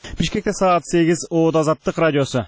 Бишкекте саат 8 Оот Азаттык радиосу.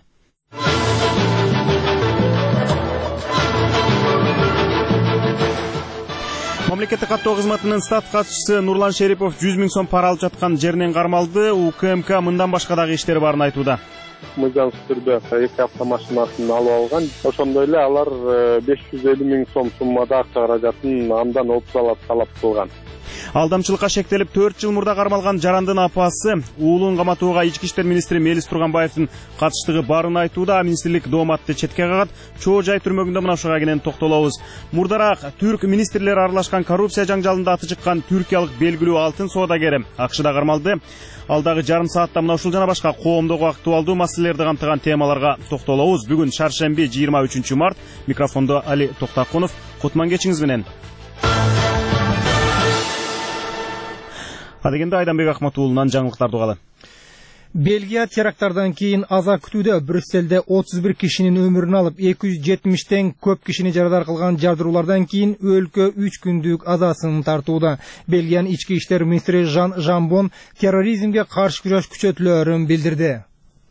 Мамлекеттик каттоо кызматынын стат катчысы Нурлан Шерипов 100 000 сом пара алып жаткан жеринен кармалды. УКМК мындан башка дагы иштери барын айтууда. Мыйзамсыз түрдө 2 автомашинасын алып алган. Ошондой эле алар 550 000 сом суммада акча каражатын андан опциялап талап кылган. Алдамчылыкка шектелип 4 жыл мурда кармалган жарандын апасы уулун каматууга Ички иштер министри Мелис Турганбаевдин катыштыгы барын айтууда. Министрлик дооматты четке кагат. Чоо жай түрмөгүндө мына ушуга кенен токтолобуз. Мурдараак түрк министрлери аралашкан коррупция жаңжалында аты чыккан түркиялык белгилүү алтын соодагери акшда кармалды. Алдагы жарым саатта мына ушул жана башка коомдогу актуалдуу маселелерди камтыган темаларга токтолобуз. Бүгүн шаршемби 23 март. Микрофондо Али Токтакунов. Кутман кечиңиз менен. Адегенде Айданбек Ахматуулунан жаңылыктарды угалы. Бельгия теракттардан кийин аза күтүүдө. Брюсселде 31 кишинин өмүрүн алып, 270тен көп кишини жарадар кылган жардыруулардан кийин өлкө 3 күндүк азасын тартууда. Бельгиянын ички иштер министри Жан Жамбон терроризмге каршы күрөш күчөтүлөөрүн билдирди.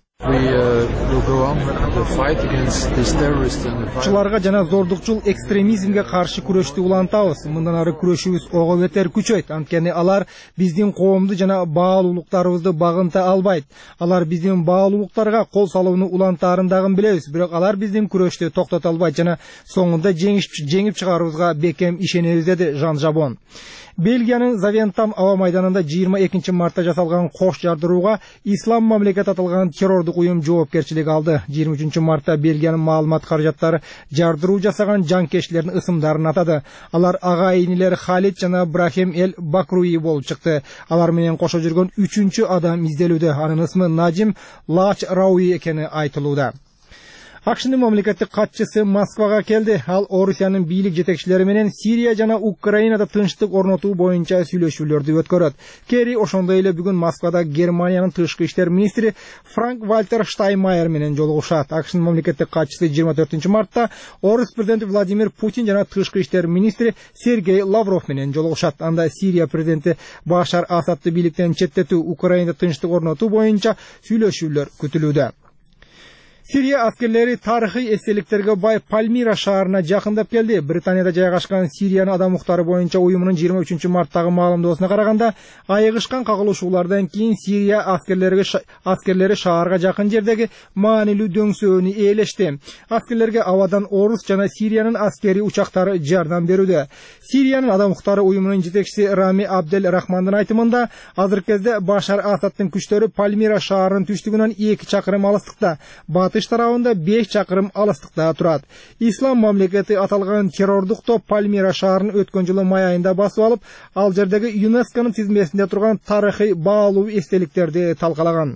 Ушуларга жана зордукчул экстремизмге каршы күрөштү улантабыз. Мындан ары күрөшүбүз ого бетер күчөйт. Анткени алар биздин коомду жана баалуулуктарыбызды багынта албайт. Алар биздин баалуулуктарга кол салууну улантаарын дагы билебиз. Бирок алар биздин күрөштү токтото албайт жана соңунда жеңип чыгарыбызга бекем ишенебиз, деди Жан Жабон. Бельгиянын Завентам аба майданында 22 мартта жасалган кош жардырууга Ислам мамлекет аталган террордук уюм жоопкерчилик алды. 23 мартта Бельгиянын маалымат каражаттары жардыруу жасаган жанкечтилердин ысымдарын атады. Алар ага-инилер Халид жана Брахим Эл Бакруи болуп чыкты. Алар менен кошо жүргөн 3-чү адам изделүүдө. Анын ысмы Наджим Лач Рауи экени айтылууда. Акшнын мамлекеттик катчысы Москвага келди. Ал Орусиянын бийлик жетекчилери менен Сирия жана Украинада тынчтык орнотуу боюнча сүйлөшүүлөрдү өткөрөт. Кери ошондой эле бүгүн Москвада Германиянын тышкы иштер министри Франк Вальтер Штайнмайер менен жолугушат. Акшнын мамлекеттик катчысы 24 мартта Орус президенти Владимир Путин жана тышкы иштер министри Сергей Лавров менен жолугушат. Анда Сирия президенти Башар Асадты бийликтен четтетүү, Украинада тынчтык орнотуу боюнча сүйлөшүүлөр күтүлүүдө. Сирия аскерлери тарыхый эстеликтерге бай Пальмира шаарына жакындап келди. Британияда жайгашкан Сириянын адам укуктары боюнча уюмунун 23 марттагы маалымдоосуна караганда, айыгышкан кагылышуулардан кийин Сирия аскерлери шаарга жакын жердеги маанилүү дөңсөөнү ээлешти. Аскерлерге абадан Орус жана Сириянын аскери учактары жардам берүүдө. Сириянын адам укуктары уюмунун жетекчиси Рами Абдел Рахмандын айтымында, азыркы кезде Башар Асадтын күчтөрү Пальмира шаарынын түштүгүнөн 2 чакырым алыстыкта, батыш тарабында 5 чакырым алыстыкта турат. Ислам мамлекети аталган террордук топ Пальмира шаарын өткөн жылы май айында басып алып, ал жердеги ЮНЕСКОнун тизмесинде турган тарыхый баалуу эстеликтерди талкалаган.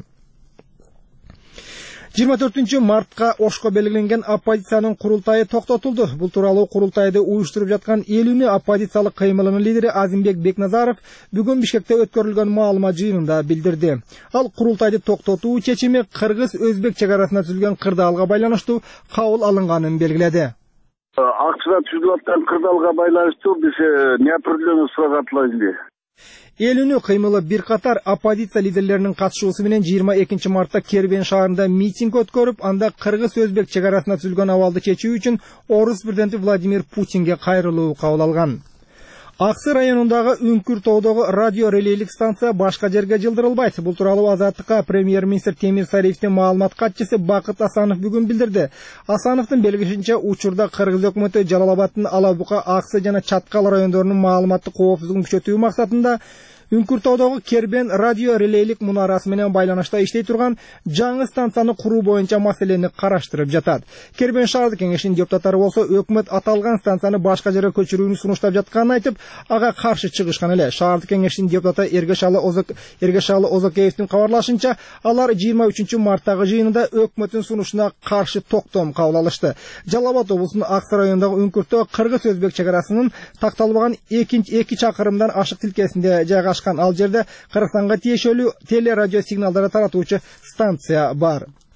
24 мартка Ошко белгиленген оппозициянын курултайы токтотулду. Бул тууралуу курултайды уюштуруп жаткан Элүүнү оппозициялык кыймылынын лидери Азимбек Бекназаров бүгүн Бишкекте өткөрүлгөн маалымат жыйынында билдирди. Ал курултайды токтотуу чечими кыргыз-өзбек чегарасына түзүлгөн кырдаалга байланыштуу кабыл алынганын белгиледи. Акчада түзүлүп аткан кырдаалга байланыштуу биз неопределенный сурак. Элүүнү кыймылы бир катар оппозиция лидерлеринин катышуусу менен 22 мартта Кербен шаарында митинг өткөрүп, анда кыргыз-өзбек чегарасына түзүлгөн абалды чечүү үчүн Орус президенти Владимир Путинге кайрылуу кабыл алган. Аксы районундагы Үңкүр тоодогу радио релейлик станция башка жерге жылдырылбайт. Бул тууралуу Азаттыкка премьер-министр Темир Сариевдин маалымат катчысы Бакыт Асанов бүгүн билдирди. Асановдун белгишинче, учурда кыргыз өкмөтү Жалалабадтын Алабука, Аксы жана Чаткал райондорунун маалыматтык коопсуздугун күчөтүү максатында Үңкүр тоодогу Кербен радио релейлик мунарасы менен байланышта иштей турган жаңы станцияны куруу боюнча маселени караштырып жатат. Кербен шаардык кеңешинин депутаттары болсо өкмөт аталган станцияны башка жерге көчүрүүнү сунуштап жатканын айтып, ага каршы чыгышкан эле. Шаардык кеңешинин депутаты Эргешалы Озокеевдин кабарлашынча, алар 23 марттагы жыйынында өкмөттүн сунушуна каршы токтом кабыл алышты. Жалал Абад облусунун Аксы районундагы Үңкүртөө кыргыз-өзбек чегарасынын такталбаган 2 чакырымдан ашык тилкесинде жайгашкан. Ал жерде Кыргызстанга тиешелүү телерадио сигналдары таратуучу станция бар.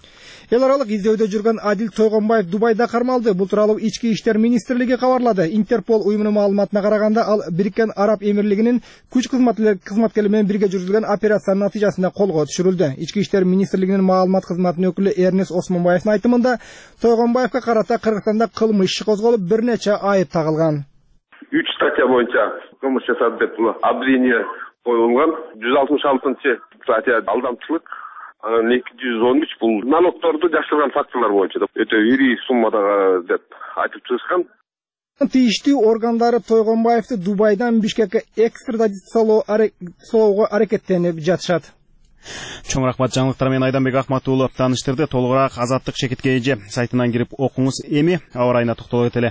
Эл аралык издөөдө жүргөн Адил Тойгонбаев Дубайда кармалды. Бул тууралуу Ички иштер министрлиги кабарлады. Интерпол уюмунун маалыматына караганда, ал Бириккен Араб Эмирлигинин күч кызматкерлери менен бирге жүргүзүлгөн операциянын натыйжасында колго түшүрүлдү. Ички иштер министрлигинин маалымат кызматынын өкүлү Эрнест Осмонбаевдин айтымында, Тойгонбаевга карата Кыргызстанда кылмыш иши козголуп, бир нече айып тагылган. 3 статья боюнча кылмыш жасады деп обвинение коюлган. 166 статья алдамчылык, 213 бул налогторду жашырган факторлор боюнча өтө ири суммадагы деп айтып чыгышкан. Тийиштүү органдары Тойгонбаевди Дубайдан Бишкекке экстрадициялоого аракеттенип жатышат. Чоң рахмат, жаңылыктар менен Айданбек Акматуулов тааныштырды. Толугураак Азаттык Шекетке эже сайтынан кирип окуңуз. Эми аба ырайына токтоло кетели.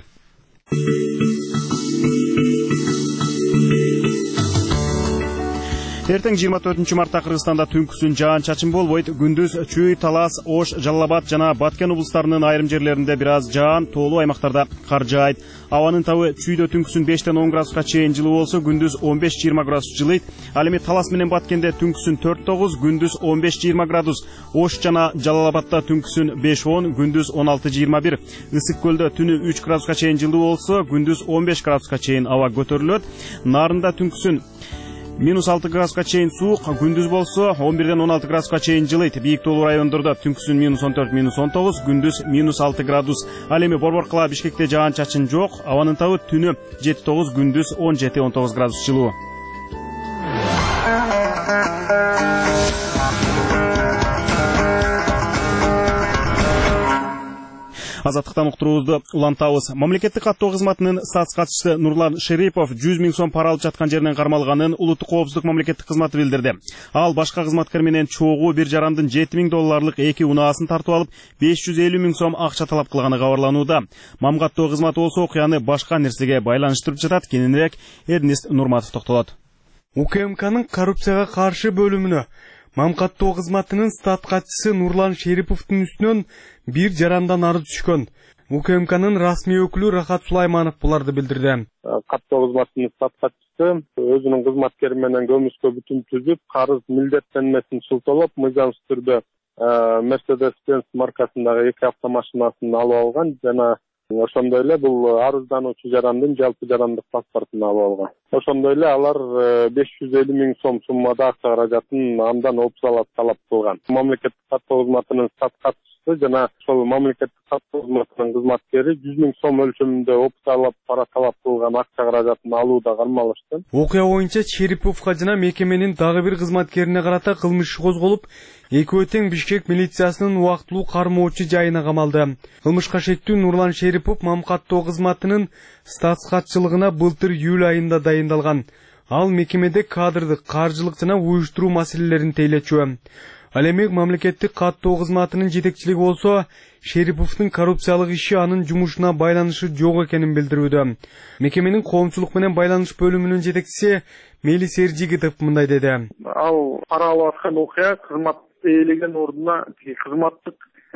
Эртең 24 мартта Кыргызстанда түнкүсүн жаан-чачын болбойт. Күндүз Чүй, Талас, Ош, Жалал Абад жана Баткен облустарынын айрым жерлеринде бир аз жаан, тоолуу аймактарда кар жаайт. Абанын табы Чүйдө түнкүсүн 5-тен 10 градуска чейин жылуу болсо, күндүз 15-20 градус жылыйт. Ал эми Талас менен Баткенде түнкүсүн 4-9, күндүз 15-20 градус. Ош жана Жалал Абадта түнкүсүн 5-10, күндүз 16-21. Ысык көлдө түнү 3 градуска чейин жылуу болсо, күндүз 15 градуска чейин аба көтөрүлөт. Нарында түнкүсүн -6 градуска чейин суук, күндүз болсо 11-ден 16 градуска чейин жылыйт. Бийик тоолуу райондордо түнкүсүн -14, -19, күндүз -6 градус. Ал эми Борборкала, Бишкекте жаан-чачын жок. Абанын табы түнү 7-9, күндүз 17-19 градус жылуу. Азаттыктан уктуруубузду улантабыз. Мамлекеттик каттоо кызматынын статс катчысы Нурлан Шерипов 100 000 сом пара алып жаткан жеринен кармалганын Улуттук коопсуздук мамлекеттик кызматы билдирди. Ал башка кызматкер менен чогуу бир жарандын 7 000 долларлык эки унаасын тартып алып, 550 000 сом акча талап кылганы кабарланууда. Мам каттоо кызматы болсо окуяны башка нерсеге байланыштырып жатат. Кененирээк Эрнест Нурматов токтолот. УКМКнын коррупцияга каршы бөлүмүнө Мам каттоо кызматынын стат катчысы Нурлан Шериповдун үстүнөн бир жарандан арыз түшкөн. УКМКнын расмий өкүлү Рахат Сулайманов буларды билдирди. Каттоо кызматынын стат катчысы өзүнүн кызматкери менен көмүскө бүтүн түзүп, карыз милдеттенмесин шылтоолоп, мыйзамсыз түрдө Mercedes-Benz маркасындагы эки автомашинасын алып алган жана ошондой эле бул арыздануучу жарандын жалпы жарандык паспортун алып алган. Ошондой эле алар 550 000 сом суммада акча каражатын андан опусалат талап кылган. Мамлекеттик каттоо кызматынын стат катчысы жана ошол мамлекеттик каттоо кызматынын кызматкери 100 000 сом өлчөмүндө опусалап пара талап кылган акча каражатын алууда кармалышты. Окуя боюнча Шериповго жана мекеменин дагы бир кызматкерине карата кылмыш иши козголуп, экөө тең Бишкек милициясынын убактылуу кармоочу жайына камалды. Кылмышка шектүү Нурлан Шерипов Мам каттоо кызматынын статс катчылыгына былтыр июль айында дайындалган. Ал мекемеде кадрдык, каржылык жана уюштуруу маселелерин тейлечү. Ал эми мамлекеттик каттоо кызматынын жетекчилиги болсо, Шериповдун коррупциялык иши анын жумушуна байланышы жок экенин билдирүүдө. Мекеменин коомчулук менен байланыш бөлүмүнүн жетекчиси Мелис Эржигитов мындай деди. Ал пара алып аткан окуя кызмат ээлеген ордуна кызматтык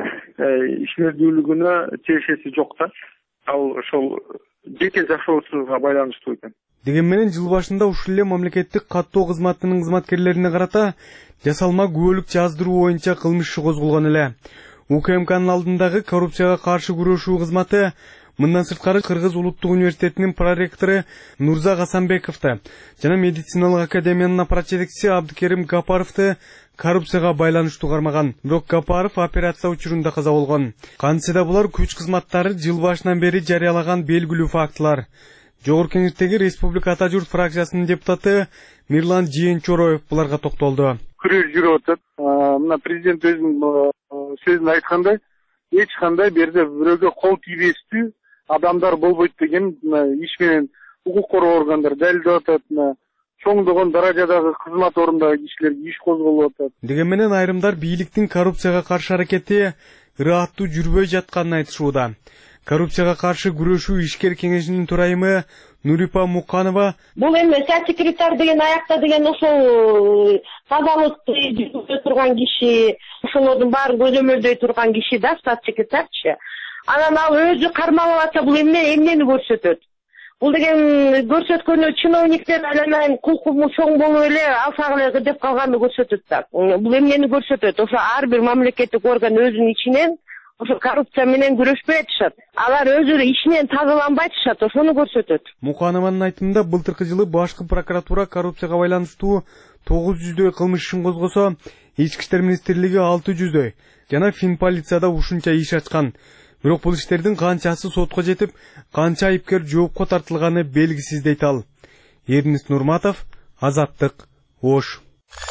ишмердүүлүгүнө тиешеси жок да. Ал ошол жеке жашоосуга байланыштуу экен. Деген менен жыл башында ушул эле мамлекеттик каттоо кызматынын кызматкерлерине карата жасалма күбөлүк жаздыруу боюнча кылмыш иши козголгон эле. УКМКнын алдындагы коррупцияга каршы күрөшүү кызматы мындан сырткары Кыргыз улуттук университетинин проректору Нурза Гасанбековду жана медициналык академиянын аппарат жетекчиси Абдыкерим Гапаровду коррупцияга байланыштуу кармаган. Бирок Гапаров операция учурунда каза болгон. Кантсе да булар күч кызматтары жыл башынан бери жарыялаган белгилүү фактылар. Жогорку Кеңештеги Республика Ата журт фракциясынын депутаты Мирлан Жиенчороев буларга токтолду. Күрөш жүрүп атат. Мына президент өзүнүн сөзүндө айткандай, эч кандай берде бирөөгө кол тийбестүү адамдар болбойт деген иш менен укук коргоо органдары далилдеп атат. Чоңдогон даражадагы кызмат орындагы кишилерге иш козголуп атат. Деген менен айрымдар бийликтин коррупцияга каршы аракети ыраттуу жүрбөй жатканын айтышууда. Коррупцияга каршы күрөшүү ишкер кеңешинин төрайымы Нурипа Муканова бул эми сот секретарь деген аякта деген ошол тазалыкты жүргүзө турган киши, ошолордун баарын көзөмөлдөй турган киши да сот секретарчы. Анан ал өзү кармалып атса бул эмнени көрсөтөт? Бул деген көрсөткөнү чиновниктер эле кулкуму чоң болуп эле алсак эле деп калганды көрсөтөт да. Бул эмнени көрсөтөт? Ошо ар бир мамлекеттик орган өзүнүн ичинен ошо коррупция менен күрөшпөй атышат. Алар өзүлөрү ичинен тазаланбай атышат, ошону көрсөтөт. Муканованын айтымында былтыркы жылы башкы прокуратура коррупцияга байланыштуу 900дөй кылмыш ишин козгосо, Ички иштер министрлиги 600дөй жана Финполицияда ушунча иш ачкан. Бирок бул иштердин канчасы сотко жетип, канча айыпкер жоопко тартылганы белгисиз дейт ал. Эрнис Нурматов, Азаттык, Ош.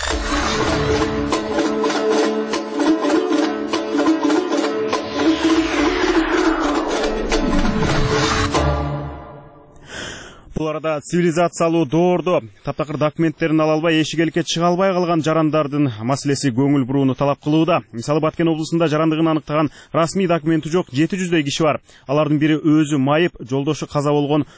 Бул арада цивилизациялуу доордо таптакыр документтерин ала албай, эшик элке чыга албай калган жарандардын маселеси көңүл бурууну талап кылууда. Мисалы Баткен облусунда жарандыгын аныктаган расмий документи жок 700дөй киши бар. Алардын бири өзү майып, жолдошу каза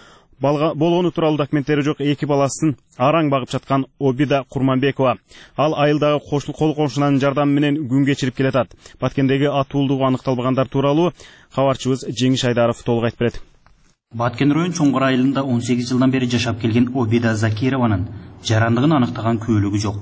болгону тууралуу документтери жок 2 баласын араң багып жаткан Обида Курманбекова. Ал айылдагы кол коңшунун жардамы менен күн кечирип келатат. Баткендеги атуулдугу аныкталбагандар тууралуу кабарчыбыз Жеңиш Айдаров толук айтып берет. Баткен район Чоңгор айылында 18 жылдан бери жашап келген Обида Закированын жарандыгын аныктаган көөлүгү жок.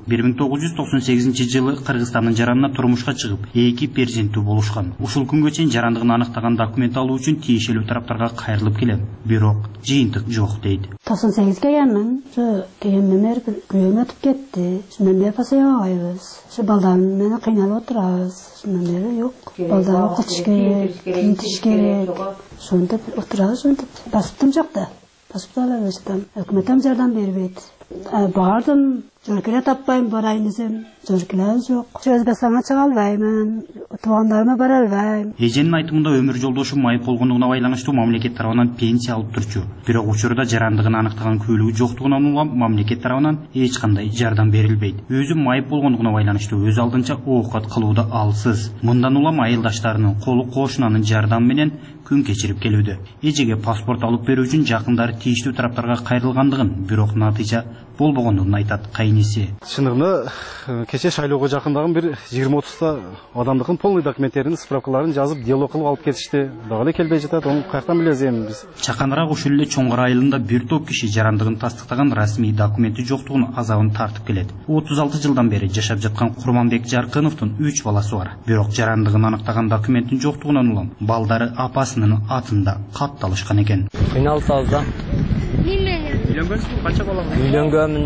1998 жылы Кыргызстандын жаранына турмушка чыгып, 2 перзенттүү болушкан. Ушул күнгө чейин жарандыгын аныктаган документ алуу үчүн тиешелүү тараптарга кайрылып келем. Бирок жыйынтык жок дейт. 98 келгенмин, дегенмен бир күнү өтүп кетти. Шундан бери пасыйбайбыз. Şu baldarım meni kıynalıp oturarız. Şundan beri yok. Baldarı okutish kerak, kiyintish kerak. Şunda oturarız, şunda basıptım çokta. Basıp da alarızdım. Hükümetem yardam beribeydi. Bardım, jörkele tapmayın, barayın desem. Jörkeler yok. Özbekistan'a çıga albayman, tuğanlarıma bara albayım. Эженин айтымында өмүр жолдошу майып болгондугуна байланыштуу мамлекет тарабынан пенсия алып турчу. Бирок учурда жарандыгын аныктаган көөлүгү жоктугунан улам мамлекет тарабынан эч кандай жардам берилбейт. Өзү майып болгондугуна байланыштуу өз алдынча оокат кылууда алсыз. Мындан улам айылдаштарынын колу кошунанын жардамы менен күн кечирип келүүдө. Эжеге паспорт алып берүү үчүн жакындары тийиштүү тараптарга кайрылгандыгын, бирок натыйжа болбогондугун айтат кайниси. Чындыгында кече шайлоого жакындаган бир 20-30 адамдыкын полный документтерин, справкаларын жазып, дело кылып алып кетишти. Дагы эле келбей жатат, ону каяктан билебиз эми биз. Чаканыраак ушул эле Чоңгор айылында бир топ киши жарандыгын тастыктаган расмий документи жоктугун азабын тартып келет. 36 жылдан бери жашап жаткан Курманбек Жаркыновдун 3 баласы бар. Бирок жарандыгын аныктаган документтин жоктугунан улам балдары апасынын атында катталышкан экен. Кыйналып да. Үйлөнгөнсүз, канча бала бар? Үйлөнгөнмүн.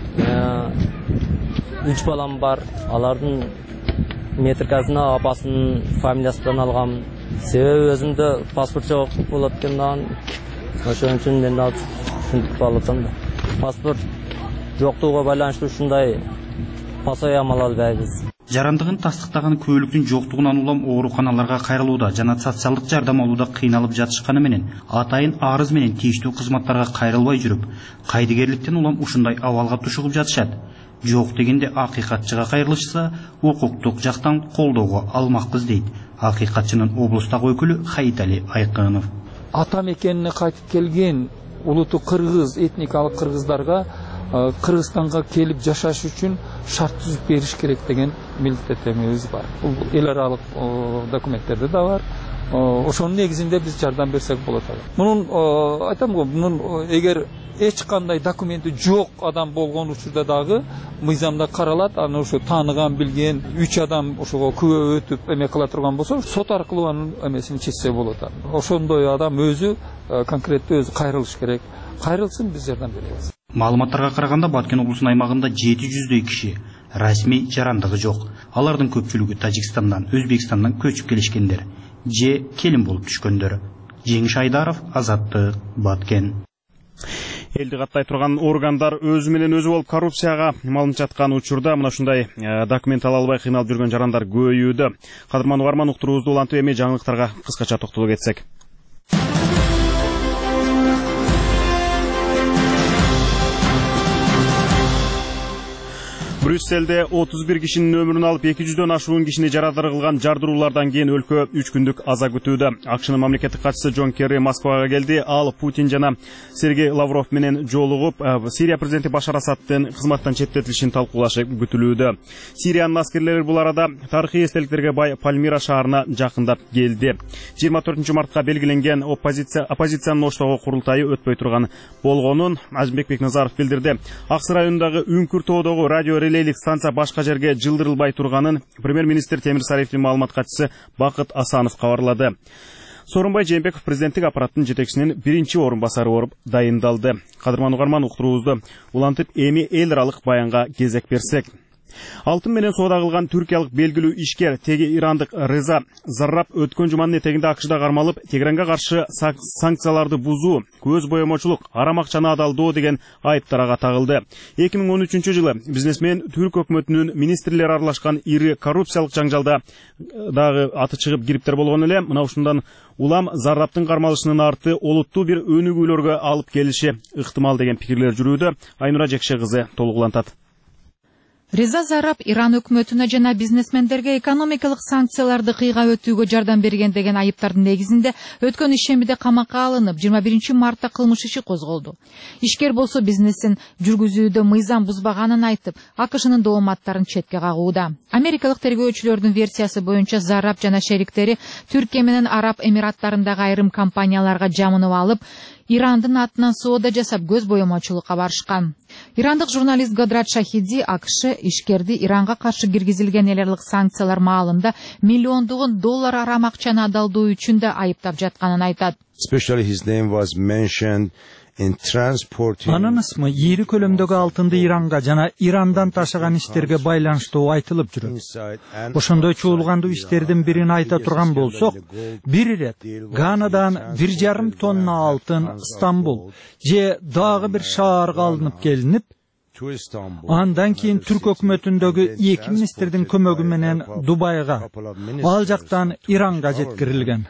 3 балам бар. Алардын метрикасына апасынын фамилиясынан алгам. Себеби өзүмдө паспорт жок болот экендан, ошон үчүн мен ушинтип алатам да. Паспорт жоктугуна байланыштуу ушундай пасоям ала албайбыз. Жарандыгын тастыктаган көөлүктүн жоктугунан улам ооруканаларга кайрылууда жана социалдык жардам алууда кыйналып жатышканы менен атайын арыз менен тийиштүү кызматтарга кайрылбай жүрүп, кайдыгерликтен улам ушундай абалга тушугуп жатышат. Жок дегенде акыйкатчыга кайрылышса, укуктук жактан колдоого алмакпыз дейт акыйкатчынын облустагы өкүлү Хайитали Айкынов. Ата мекенине кайтып келген улуту кыргыз, этникалык кыргыздарга Кыргызстанга келип жашаш үчүн шарт түзүп бериш керек деген милдеттенүүбүз бар. Бул эл аралык документтерде да бар. Ошонун негизинде биз жардам берсек болот. Мунун айтам го, мунун эгер эч кандай документи жок адам болгон учурда дагы мыйзамда каралат. Аны ошо тааныган, билген 3 адам ошого күбө өтүп эме кыла турган болсо, сот аркылуу анын эмесин чечсе болот. Ошондой адам өзү конкреттүү өзү кайрылыш керек. Кайрылсын, биз жардам беребиз. Маалыматтарга караганда Баткен облусунун аймагында 700дөй киши расмий жарандыгы жок. Алардын көпчүлүгү Тажикстандан, Өзбекстандан көчүп келишкендер, же келин болуп түшкөндөр. Жеңиш Айдаров, Азаттык, Баткен. Элди каттай турган органдар өзү менен өзү болуп коррупцияга малынып жаткан учурда мына ушундай документ ала албай кыйналып жүргөн жарандар көбөйүүдө. Кадырман угарман, уктуруубузду улантып эми жаңылыктарга кыскача токтолуп кетсек. Брюсселде 31 кишинин өмүрүн алып 200дөн ашуун кишини жарадар кылган жардыруулардан кийин өлкө 3 күндүк аза күтүүдө. АКШнын мамлекеттик катчысы Джон Керри Москвага келди. Ал Путин жана Сергей Лавров менен жолугуп, Сирия президенти Башар Асадтын кызматтан четтетилишин талкуулашы күтүлүүдө. Сириянын аскерлери бул арада тарыхый эстеликтерге бай Пальмира шаарына жакындап келди. 24 мартка белгиленген оппозициянын Оштогу курултайы өтпөй турган болгонун Азимбек Бекназаров билдирди. Аксы районундагы Үңкүр тоодогу радио релейлик станция башка жерге жылдырылбай турганын премьер-министр Темир Сариевдин маалымат катчысы Бакыт Асанов кабарлады. Сооронбай Жээнбеков президенттик аппараттын жетекчисинин биринчи орун басары болуп дайындалды. Кадырман угарман уктуруубузду улантып эми эл аралык баянга кезек берсек. Алтын менен соода кылган түркиялык белгилүү ишкер теги ирандык Реза Зарраб өткөн жуманын этегинде АКШда кармалып, Тегеранга каршы санкцияларды бузуу, көз боемочулук, арам акчаны адалдоо деген айыптарга тагылды. 2013-жылы бизнесмен түрк өкмөтүнүн министрлери аралашкан ири коррупциялык жаңжалда дагы аты чыгып кириптер болгон эле. Мына ушундан улам Заррабтын кармалышынын арты олуттуу бир өнүгүүлөргө алып келиши ыктымал деген пикирлер жүрүүдө. Айнура Жекше кызы толугулантат. Реза Зарраб Иран өкмөтүнө жана бизнесмендерге экономикалык санкцияларды кыйга өтүүгө жардам берген деген айыптардын негизинде өткөн ишембиде камакка алынып, 21 мартта кылмыш иши козголду. Ишкер болсо бизнесин жүргүзүүдө мыйзам бузбаганын айтып, АКШнын дооматтарын четке кагууда. Америкалык тергөөчүлөрдүн версиясы боюнча Зарраб жана шериктери Түркия менен Араб Эмираттарындагы айрым компанияларга жамынып алып, Ирандын атынан соода жасап көз боемочулукка барышкан. Ирандык журналист Гадрат Шахиди АКШ ишкерди Иранга каршы киргизилген эл аралык санкциялар маалында миллиондогон доллар арам акчаны адалдоо үчүн да айыптап жатканын айтат. Анын ысмы ийри көлөмдөгү алтынды Иранга жана Ирандан ташыган иштерге байланыштуу айтылып жүрөт. Ошондой чуулгандуу иштердин бирин айта турган болсок, бир ирет Ганадан 1,5 тонна алтын Стамбул же дагы бир шаарга алынып келинип, андан кийин түрк өкмөтүндөгү 2 министрдин көмөгү менен Дубайга, ал жактан Иранга жеткирилген.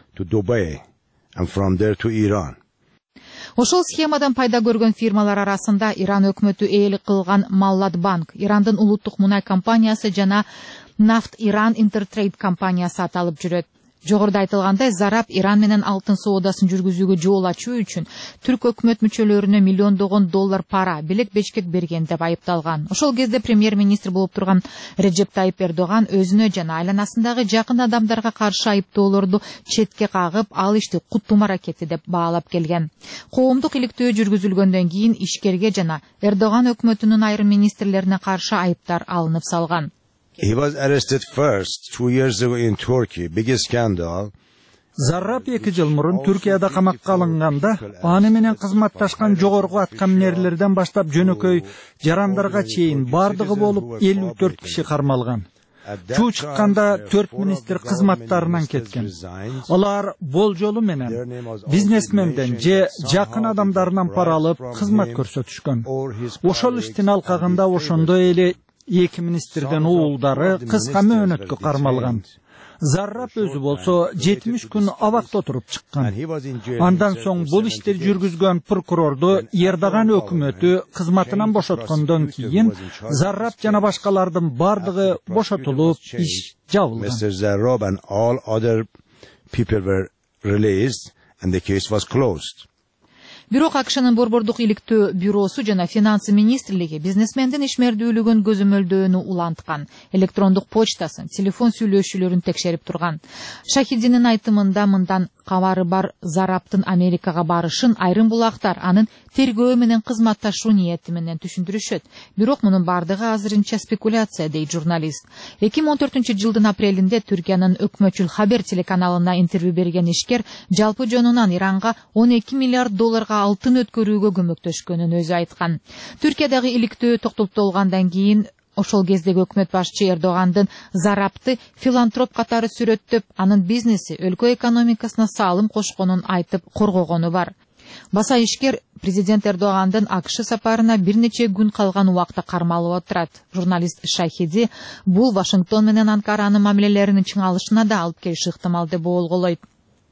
Ошол схемадан пайда көргөн фирмалар арасында Иран өкмөтү ээлик кылган Маллат банк, Ирандын улуттук мунай компаниясы жана Нафт Иран Интертрейд компаниясы аталып жүрөт. Жогоруда айтылгандай, Зарраб Иран менен алтын соодасын жүргүзүүгө жол ачуу үчүн түрк өкмөт мүчөлөрүнө миллиондогон доллар пара билек-бешкек берген деп айыпталган. Ошол кезде премьер-министр болуп турган Реджеп Тайип Эрдоган өзүнө жана айланасындагы жакын адамдарга каршы айыптоолорду четке кагып, ал ишти куттум аракети деп баалап келген. Коомдук иликтөө жүргүзүлгөндөн кийин ишкерге жана Эрдоган өкмөтүнүн айрым министрлерине каршы айыптар алынып салган. He was arrested first 2 years ago in Turkey, biggest scandal. Зарраб 2 жыл мурун Түркияда камакка алынганда, аны менен кызматташкан жогорку аткаминерлерден баштап жөнөкөй жарандарга чейин бардыгы болуп 54 киши кармалган. Чуу чыкканда 4 министр кызматтарынан кеткен. Алар болжолу менен бизнесменден же жакын адамдарынан пара алып кызмат көрсөтүшкөн. Ошол иштин алкагында ошондой эле 2 министрден уулдары кыска мөөнөткө кармалган. Зарраб өзү болсо 70 күн абакта отуруп чыккан. Андан соң бул ишти жүргүзгөн прокурорду Эрдоган өкмөтү кызматынан бошоткондон кийин Зарраб жана башкалардын бардыгы бошотулуп, иш жабылган. Mr. Zarrab and all other people were released and the case was closed. Бирок АКШнын борбордук иликтөө бюросу жана финансы министрлиги бизнесмендин ишмердүүлүгүн көзөмөлдөөнү уланткан, электрондук почтасын, телефон сүйлөшүүлөрүн текшерип турган. Шахидинин айтымында мындан кабары бар Заррабтын Америкага барышын айрым булактар анын тергөө менен кызматташуу ниети менен түшүндүрүшөт. Бирок мунун бардыгы азырынча спекуляция, дейт журналист. 2014-жылдын апрелинде Түркиянын өкмөтчүл Хабер телеканалына интервью берген ишкер жалпы жонунан Иранга 12 миллиард долларга алтын өткөрүүгө көмөктөшкөнүн өзү айткан. Түркиядагы иликтөө токтотулгандан кийин ошол кездеги өкмөт башчы Эрдогандын Заррабты филантроп катары сүрөттөп, анын бизнеси өлкө экономикасына салым кошконун айтып коргогону бар. Баса ишкер президент Эрдогандын АКШ сапарына бир нече күн калган убакта кармалып отурат. Журналист Шахиди бул Вашингтон менен Анкаранын мамилелеринин чыңалышына да алып келиши ыктымал деп болголойт.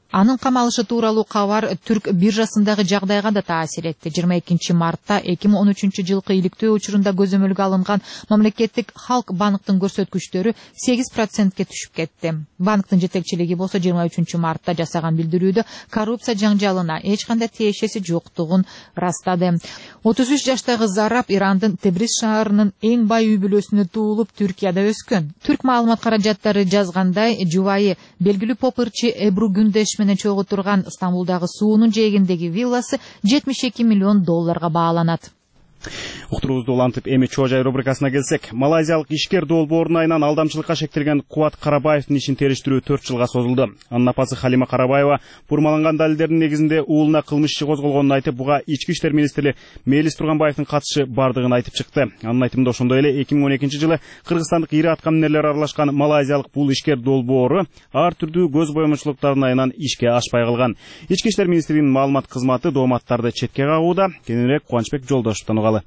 Анын камалышы тууралуу кабар түрк биржасындагы жагдайга да таасир этти. 22 мартта 2013 жылкы иликтөө учурунда көзөмөлгө алынган мамлекеттик Халк банктын көрсөткүчтөрү 8%ке түшүп кетти. Банктын жетекчилиги болсо 23 мартта жасаган билдирүүдө коррупция жаңжалына эч кандай тиешеси жоктугун ырастады. 33 жаштагы Зарап Ирандын Тебриз шаарынын эң бай үй бүлөсүнө туулуп Түркияда өскөн. Түрк маалымат каражаттары жазгандай, жубайы белгилүү поп ырчы Эбру Гүндеш менен чогуу турган Стамбулдагы суунун жээгиндеги вилласы $72 миллион бааланат. Уктуруубузду улантып эми Чоо жай рубрикасына келсек, малайзиялык ишкер долбоорун айынан алдамчылыкка шектелген Куат Карабаевдин ишин териштирүү 4 жылга созулду. Анын апасы Халима Карабаева бурмаланган далилдердин негизинде уулуна кылмыш иши козголгонун айтып, буга Ички иштер министри Мелис Турганбаевдин катышы бардыгын айтып чыкты. Анын айтымында ошондой эле 2012 жылы кыргызстандык ири аткаминерлер аралашкан малайзиялык бул ишкер долбоору ар түрдүү көз боомочулуктардын айынан ишке ашпай калган. Ички иштер министринин маалымат кызматы дооматтарды четке кагууда. Кененирээк Кубанычбек Жолдошевдон угалы.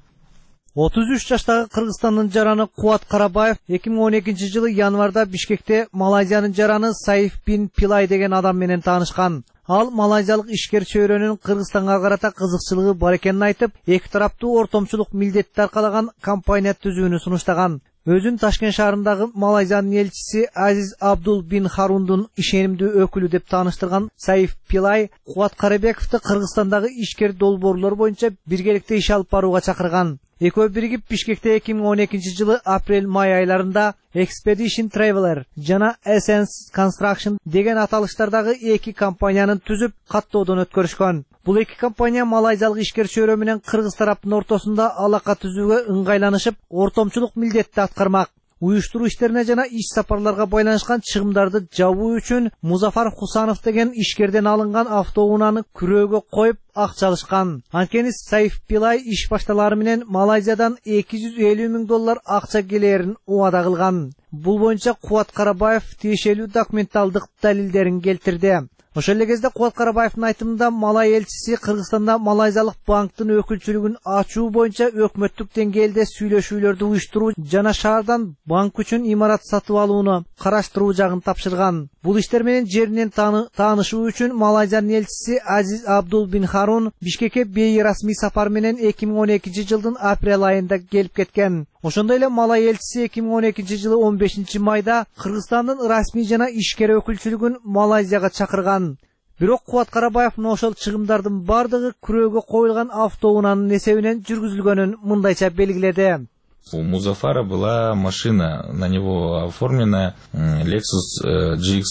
33 жаштагы Кыргызстандын жараны Куат Карабаев 2012 жылы январда Бишкекте Малайзиянын жараны Саиф бин Пилай деген адам менен таанышкан. Ал малайзиялык ишкер чөйрөнүн Кыргызстанга карата кызыкчылыгы бар экенин айтып, эки тараптуу ортомчулук милдетти аркалаган компания түзүүнү сунуштаган. Өзүн Ташкент шаарындагы Малайзиянын элчиси Азиз Абдул бин Харундун ишенимдүү өкүлү деп тааныштырган Саиф Пилай Куат Карабековду Кыргызстандагы ишкер долбоорлор боюнча биргеликте иш алып барууга чакырган. Экөө биригип Бишкекте 2012 жылы апрель-май айларында Expedition Traveler жана Essence Construction деген аталыштардагы эки компаниянын түзүп каттоодон өткөрүшкөн. Бул эки компания малайзиялык ишкер чөйрө менен кыргыз тараптын ортосунда алака түзүүгө ыңгайланышып, ортомчулук милдетти аткармак. Уюштуруу иштерине жана иш сапарларга байланышкан чыгымдарды жабуу үчүн Музафар Хусанов деген ишкерден алынган автоунааны күрөөгө коюп акча алышкан. Анткени Саиф Пилай иш башталары менен Малайзиядан $250 миң акча келерин убада кылган. Бул боюнча Куат Карабаев тиешелүү документалдык далилдерин келтирди. Ошол эле кезде Куат Карабаевдин айтымында Малай элчиси Кыргызстанда малайзиялык банктын өкүлчүлүгүн ачуу боюнча өкмөттүк деңгээлде сүйлөшүүлөрдү уюштуруу жана шаардан банк үчүн имарат сатып алууну караштыруу жагын тапшырган. Бул иштер менен жеринен таанышуу үчүн Малайзиянын элчиси Азиз Абдул бин Харун Бишкекке бейрасмий сапар менен 2012 жылдын апрель айында келип кеткен. Ошондой эле Малай элчиси 2012 жылы 15 майда Кыргызстандын расмий жана ишкер өкүлчүлүгүн Малайзияга чакырган. Бирок Куат Карабаев ошол чыгымдардын бардыгы күрөөгө коюлган автоунаанын эсебинен жүргүзүлгөнүн мындайча белгиледи. У Музафара была машина, на него оформленная Lexus GX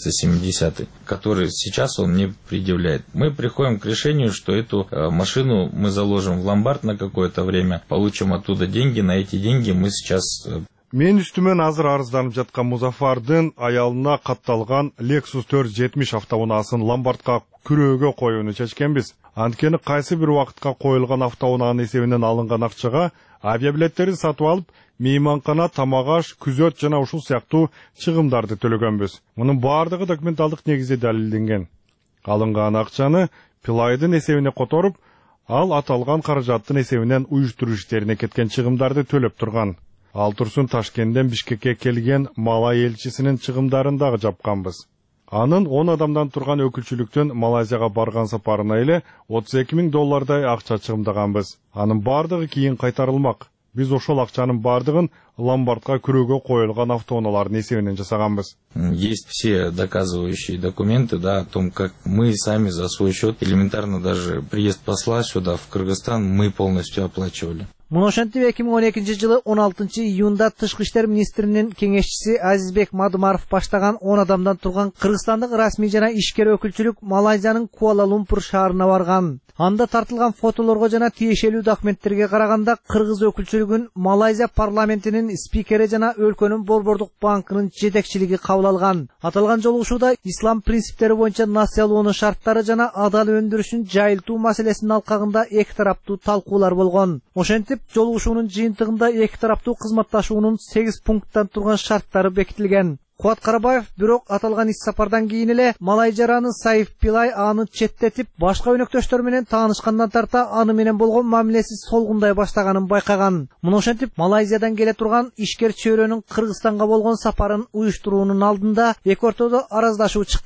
470, который сейчас он не предъявляет. Мы приходим к решению, что эту машину мы заложим в ломбард на какое-то время, получим оттуда деньги, на эти деньги мы сейчас... Мен үстүмөн азыр арызданып жаткан Музафардын аялына катталган Lexus 470 автоунаасын ломбардка күрөөгө коюуну чечкенбиз. Анткени кайсы бир убакытка коюлган автоунаанын эсебинен алынган акчага авиабилеттерди сатып алып, мейманкана, тамак-аш, күзөт жана ушул сыяктуу чыгымдарды төлөгөнбүз. Мунун бардыгы документалдык негизде далилденген. Алынган акчаны Пилайдын эсебине которуп, ал аталган каражаттын эсебинен уюштуруу иштерине кеткен чыгымдарды төлөп турган. Ал турсун Ташкенттен Бишкекке келген Малай элчисинин чыгымдарын дагы жапканбыз. Анын 10 адамдан турган өкүлчүлүктөн Малайзияга барган сапарына эле $32 миң акча чыгымдаганбыз. Анын бардыгы кийин кайтарылмак. Биз ошол акчанын бардыгын ломбардка күрөөгө коюлган автоунаалардын эсебинен жасаганбыз. Есть все доказывающие документы, да, о том, как мы сами за свой счет, элементарно даже приезд посла сюда, в Кыргызстан, мы полностью оплачивали. Муну ошентип 2012 жылы 16 июнда Тышкы иштер министринин кеңешчиси Азизбек Мадымаров баштаган 10 адамдан турган кыргызстандык расмий жана ишкер өкүлчүлүк Малайзиянын Куала-Лумпур шаарына барган. Анда тартылган фотолорго жана тиешелүү документтерге караганда кыргыз өкүлчүлүгүн Малайзия парламентинин спикери жана өлкөнүн Борбордук банкынын жетекчилиги кабыл алган. Аталган жолугушууда ислам принциптери боюнча нациялоонун шарттары жана адал өндүрүшүн жайылтуу маселесинин алкагында эки тараптуу талкуулар болгон. Ошентип жолугушуунун жыйынтыгында эки тараптуу кызматташуунун 8 пункттан турган шарттары бекитилген. Куат Карабаев бирок аталган ис сапардан кийин эле Малай жараны Саиф Пилай аны четтетип, башка өнөктөштөр менен таанышкандан тарта аны менен болгон мамилеси солгундай баштаганын байкаган. Муну ошентип Малайзиядан келе турган ишкер чөйрөнүн Кыргызстанга болгон сапарын уюштуруунун алдында эки ортодо араздашуу чыккан.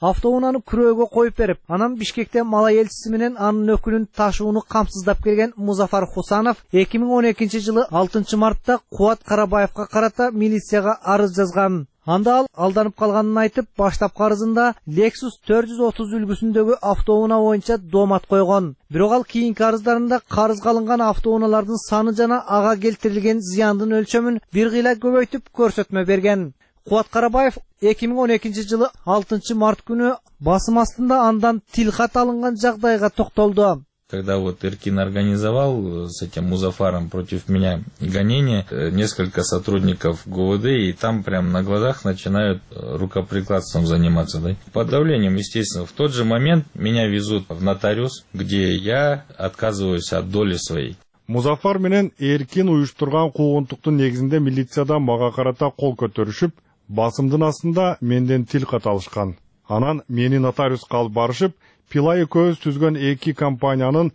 автоунааны күрөөгө коюп берип, анан Бишкекте Малай элчиси менен анын өкүлүн ташууну камсыздап келген Музафар Хусанов 2012 жылы 6 мартта Кубат Карабаевга карата милицияга арыз жазган. Анда ал алданып калганын айтып, баштапкы арызында Lexus 430 үлгүсүндөгү автоунаа боюнча доомат койгон. Бирок ал кийинки арыздарында карызга алынган автоунаалардын саны жана ага келтирилген зыяндын өлчөмүн бир кыйла көбөйтүп көрсөтмө берген. Кубат Карабаев 2012 жылы 6 март күнү басым астында андан тилкат алынган жагдайга токтолду. Когда вот Эркин организовал с этим Музафаром против меня гонение, несколько сотрудников ГУВД, и там прям на глазах начинают рукоприкладством заниматься. Да? Под давлением, естественно, в тот же момент меня везут в нотариус, где я отказываюсь от доли своей. Музафар менен Эркин уюштурган куугунтуктун негизинде милициядан мага карата кол көтөрүшүп, басымдын астында менден тилкат алышкан. Анан мени нотариуска алып барышып, Пилай экөөбүз түзгөн эки компаниянын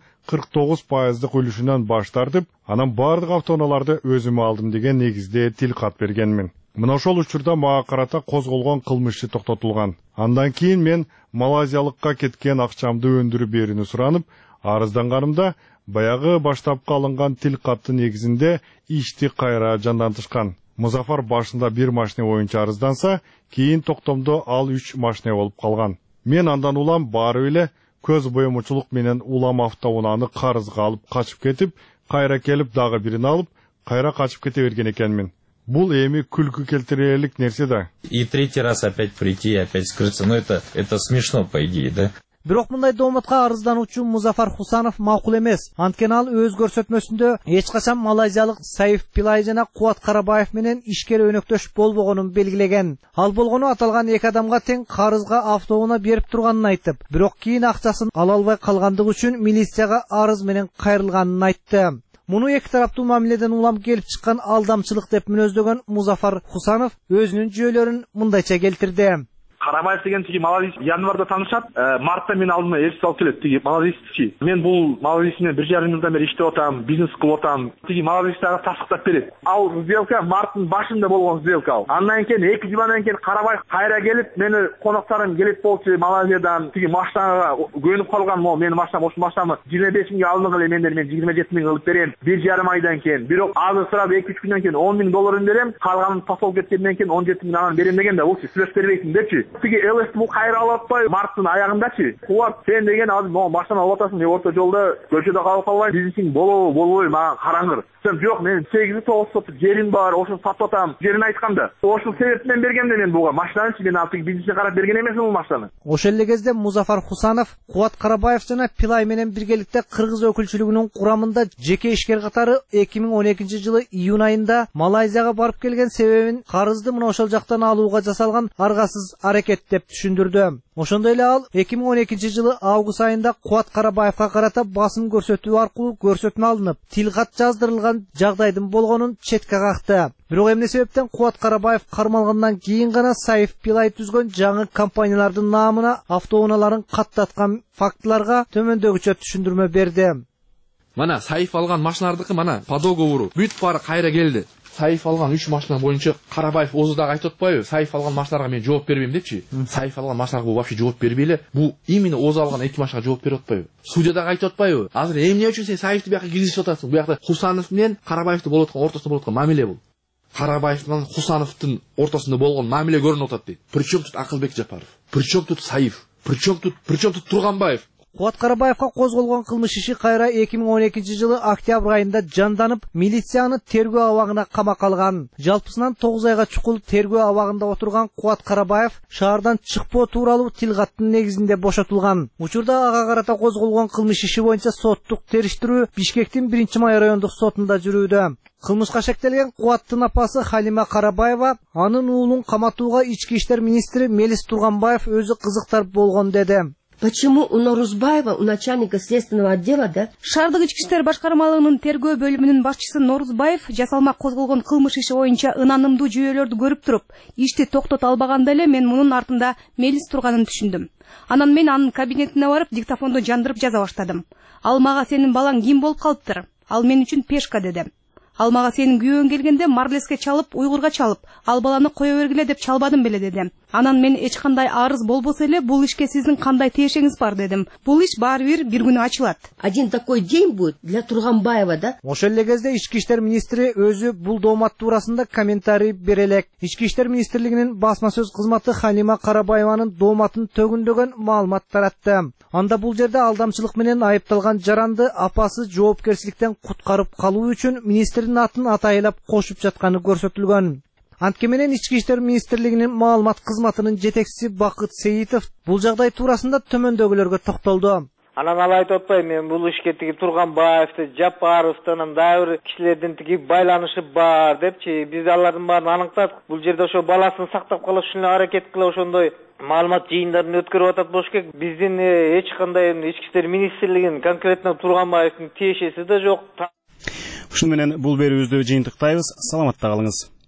49% үлүшүнөн баш тартып, анан бардык автоунааларды өзүмө алдым деген негизде тилкат бергенмин. Мына ошол учурда мага карата козголгон кылмыш иши токтотулган. Андан кийин мен малайзиялыкка кеткен акчамды өндүрүп берүүнү суранып, арызданганымда баягы баштапкы алынган тилкаттын негизинде ишти кайра жандантышкан. Музафар башында 1 машина боюнча арызданса, кийин токтомдо ал 3 машина болуп калган. Мен андан улам барып эле көз боемучулук менен улам автоунааны карызга алып качып кетип, кайра келип дагы бирин алып, кайра качып кете берген экенмин. Бул эми күлкү келтирерлик нерсе да. И третий раз опять прийти, опять скрыться. Ну это смешно по идее, да? Бирок мындай дооматка арыздануучу Музафар Хусанов макул эмес. Анткени ал өз көрсөтмөсүндө эч качан малайзиялык Саиф Пилай жана Кубат Карабаев менен ишкер өнөктөш болбогонун белгилеген. Ал болгону аталган эки адамга тең карызга автоунаа берип турганын айтып, бирок кийин акчасын ала албай калгандыгы үчүн милицияга арыз менен кайрылганын айтты. Муну эки тараптуу мамиледен улам келип чыккан алдамчылык деп мүнөздөгөн Музафар Хусанов өзүнүн жүйөлөрүн мындайча келтирди. Карабаев деген тиги Малайзия январда таанышат, мартта мен алдыма элчи алып келет. Тиги Малайзиячы. Мен бул Малайзия менен 1,5 жылдан бери иштеп атам, бизнес кылып атам. Тиги Малайзияга тасыктап берет. Ал сделка марттын башында болгон сделка ал. Андан кийин 2 жылдан кийин Карабаев кайра келип, мени конокторум келет болчу Малайзиядан. Тиги машинага көнүп калган, менин машинам ошу машинамы 25 миңге алдың эле мен 27 миң кылып берем. 1,5 айдан кийин. Бирок азыр сурап 2-3 күндөн кийин 10 миң долларын берем, калганын тосолуп кеткенден кийин 17 миң анан берем дегенде, ул сүйлөп бербейсиң депчи. Тиги ЛС бул кайра алып атпай, марттын аягындачы. Кубат сен деген азыр могу машина алып атасың, орто жолдо көчөдө калып калбайсың. Бизнесиң болбойбу, мага караңгыр. Сен жок, мен 8-9 сотук жерим бар, ошону сатып атам. Жерин айтканда, ошол себептен бергенде мен буга машинаны мен алтык бизнеске карап берген эмесмин бул машинаны. Ошол эле кезде Музафар Хусанов Кубат Карабаев жана Пилай менен биргеликте Кыргыз өкүлчүлүгүнүн курамында жеке ишкер катары 2012 жылы июнь айында Малайзияга барып келген себебин карызды мына ошол жактан алууга жасалган аргасыз аракет деп түшүндүрдү. Ошондой эле ал 2012 жылы август айында Кубат Карабаевга карата басым көрсөтүү аркылуу көрсөтмө алынып, тилкат жаздырылган жагдайдын болгонун четке какты. Бирок эмне себептен Кубат Карабаев кармалгандан кийин гана Саиф Пилай түзгөн жаңы компаниялардын наамына автоунааларын каттаткан фактыларга төмөндөгүчө түшүндүрмө берди. Мана Саиф алган машиналардыкы мана по договору бүт баары кайра келди. Саиф алган 3 машина боюнча Карабаев Озудагы айтып атпайбы? Саиф алган машиналарга мен жооп бербейм депчи. Саиф алган машиналарга бул вообще жооп бербей эле, бул именно Оз алган 2 машинага жооп берип атпайбы? Судьядагы айтып атпайбы? Азыр эмне үчүн сен Саифти бияка киргизип атасың? Бу жакта Хусанов менен Карабаевти болуп аткан ортосунда болуп аткан мамиле бул. Карабаев менен Хусановдун ортосунда болгон мамиле көрүнүп атат дейт. Причем тут Акылбек Жапаров? Причем тут Саиф? Причем тут Турганбаев? Кубат Карабаевга козголгон кылмыш иши кайра 2012 жылы октябрь айында жанданып, милицияны тергөө абагына камакка алган. Жалпысынан 9 айга чукул тергөө абагында отурган Кубат Карабаев шаардан чыкпоо тууралуу тилкаттын негизинде бошотулган. Учурда ага карата козголгон кылмыш иши боюнча соттук териштирүү Бишкектин 1-май райондук сотунда жүрүүдө. Кылмышка шектелген Кубаттын апасы Халима Карабаева анын уулун каматууга ички иштер министри Мелис Турганбаев өзү кызыктар болгон деди. Почему у Норузбаева, у начальника следственного отдела, да? Шаардык ички иштер башкармалыгынын тергөө бөлүмүнүн башчысы Норузбаев жасалма козголгон кылмыш иши боюнча ынанымдуу жүйөлөрдү көрүп туруп, ишти токтото албаганда эле мен мунун артында Мелис турганын түшүндүм. Анан мен анын кабинетине барып диктофонду жандырып жаза баштадым. Ал мага сенин балаң ким болуп калыптыр? Ал мен үчүн пешка деди. Ал мага сенин күйөөң келгенде марлеске чалып, уйгурга чалып, ал баланы кое бергиле деп чалбадым беле деди. Анан мен эч кандай арыз болбосо эле бул ишке сиздин кандай тиешеңиз бар дедим. Бул иш баары бир күнү ачылат. Один такой день будет для Турганбаева, да? Ошол эле кезде Ички иштер министри өзү бул доомат туурасында комментарий бере элек. Ички иштер министрлигинин басма сөз кызматы Халима Карабаеванын дооматын төгүндөгөн маалымат таратты. Анда бул жерде алдамчылык менен айыпталган жаранды апасы жоопкерчиликтен куткарып калуу үчүн министрдин атын атайлап кошуп жатканы көрсөтүлгөн. Антке менен Ички иштер министрлигинин маалымат кызматынын жетекчиси Бакыт Сейитов бул жагдай туурасында төмөндөгүлөргө токтолду. Анан ал айтып атпайбы, мен бул ишке тиги Турганбаевди, Жапаровду, анан дагы бир кишилердин тиги байланышы бар депчи. Биз алардын баарын аныктадык. Бул жерде ошо баласын сактап калыш үчүн аракет кылып ошондой маалымат жыйындарын өткөрүп атат болуш керек. Биздин эч кандай Ички иштер министрлигинин конкретно Турганбаевдин тиешеси да жок. Ушуну менен бул берүүбүздү жыйынтыктайбыз. Саламатта калыңыз.